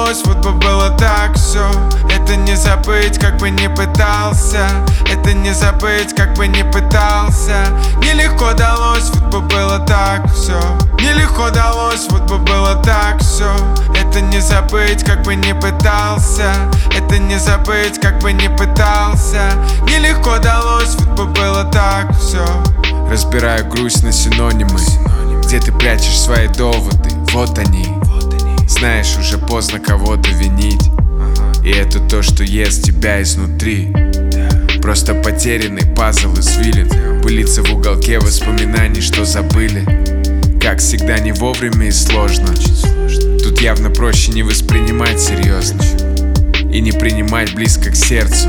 далось, вот бы было так все. Это не забыть, как бы не пытался. Это не забыть, как бы не пытался. Нелегко далось, вот бы было так все. Нелегко далось, вот бы было так все. Это не забыть, как бы не пытался. Это не забыть, как бы не пытался. Нелегко далось, вот бы было так все. Разбираю грусть на синонимы. Где ты прячешь свои доводы? Вот они. Знаешь, уже поздно кого-то винить. И это то, что ест тебя изнутри. Просто потерянный пазл извилин пылится в уголке воспоминаний, что забыли. Как всегда, не вовремя и сложно. Тут явно проще не воспринимать серьезно и не принимать близко к сердцу.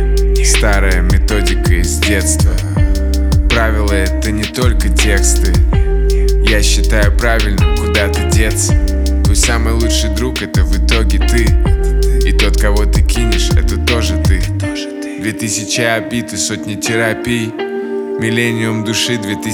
Старая методика из детства. Правила — это не только тексты. Я считаю правильным куда-то деться. Твой самый лучший друг — это в итоге ты. И тот, кого ты кинешь, это тоже ты. 2000 обид и сотни терапий. Миллениум души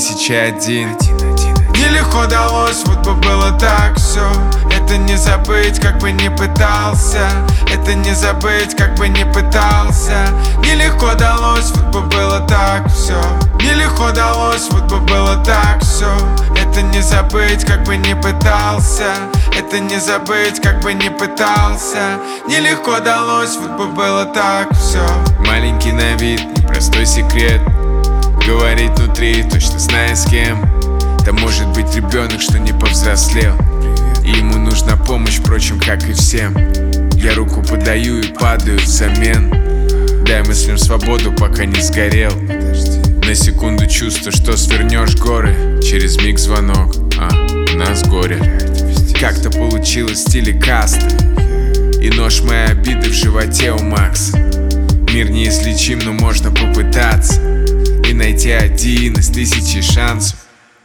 2001. Нелегко далось, вот бы было так все. Это не забыть, как бы не пытался. Это не забыть, как бы не пытался. Нелегко далось, вот бы было так все. Нелегко далось, вот бы было так все. Это не забыть, как бы не пытался. Это не забыть, как бы не пытался. Нелегко далось, вот бы было так все. Маленький на вид, непростой секрет. Говорить внутри, точно зная с кем. Да может быть ребенок, что не повзрослел, и ему нужна помощь, впрочем, как и всем. Я руку подаю и падаю взамен. Дай мыслям свободу, пока не сгорел. На секунду чувство, что свернешь горы. Через миг звонок, у нас горе. Как-то получилось в стиле каста. И нож моей обиды в животе у Макса. Мир неизлечим, но можно попытаться и найти один из 1000 шансов.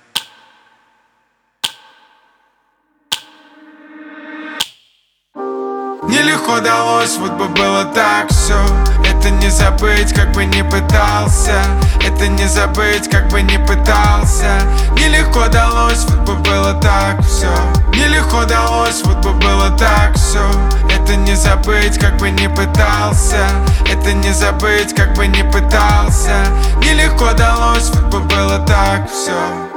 Нелегко далось, вот бы было так все. Это не забыть, как бы не пытался. Это не забыть, как бы не пытался. Нелегко далось, вот бы было так все. Нелегко далось, вот бы было так все. Это не забыть, как бы не пытался. Это не забыть, как бы не пытался. Нелегко далось, вот бы было так все.